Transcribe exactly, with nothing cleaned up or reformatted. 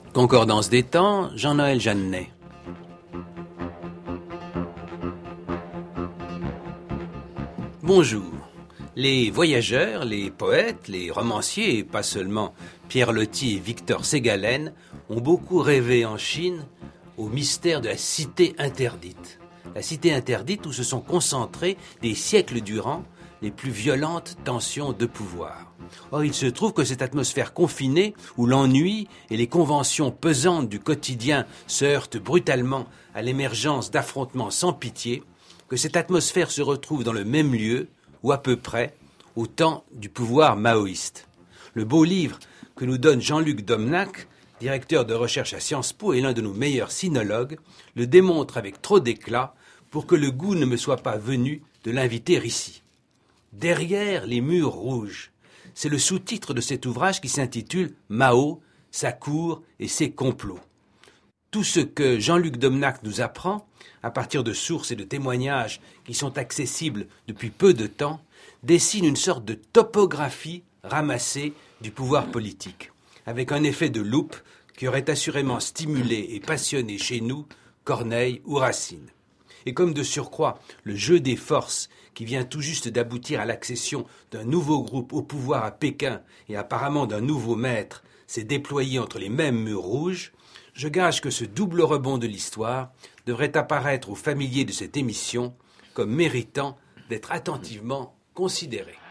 Concordance des temps, Jean-Noël Jeannet. Bonjour. Les voyageurs, les poètes, les romanciers, et pas seulement Pierre Loti et Victor Ségalen, ont beaucoup rêvé en Chine au mystère de la cité interdite. La cité interdite où se sont concentrées des siècles durant les plus violentes tensions de pouvoir. Or, il se trouve que cette atmosphère confinée, où l'ennui et les conventions pesantes du quotidien se heurtent brutalement à l'émergence d'affrontements sans pitié, que cette atmosphère se retrouve dans le même lieu, ou à peu près, au temps du pouvoir maoïste. Le beau livre que nous donne Jean-Luc Domnac, directeur de recherche à Sciences Po et l'un de nos meilleurs sinologues, le démontre avec trop d'éclat pour que le goût ne me soit pas venu de l'inviter ici. Derrière les murs rouges, c'est le sous-titre de cet ouvrage qui s'intitule « Mao, sa cour et ses complots ». Tout ce que Jean-Luc Domnac nous apprend, à partir de sources et de témoignages qui sont accessibles depuis peu de temps, dessine une sorte de topographie ramassée du pouvoir politique, avec un effet de loupe qui aurait assurément stimulé et passionné chez nous Corneille ou Racine. Et comme de surcroît, le jeu des forces qui vient tout juste d'aboutir à l'accession d'un nouveau groupe au pouvoir à Pékin et apparemment d'un nouveau maître s'est déployé entre les mêmes murs rouges, je gage que ce double rebond de l'histoire devrait apparaître aux familiers de cette émission comme méritant d'être attentivement considéré.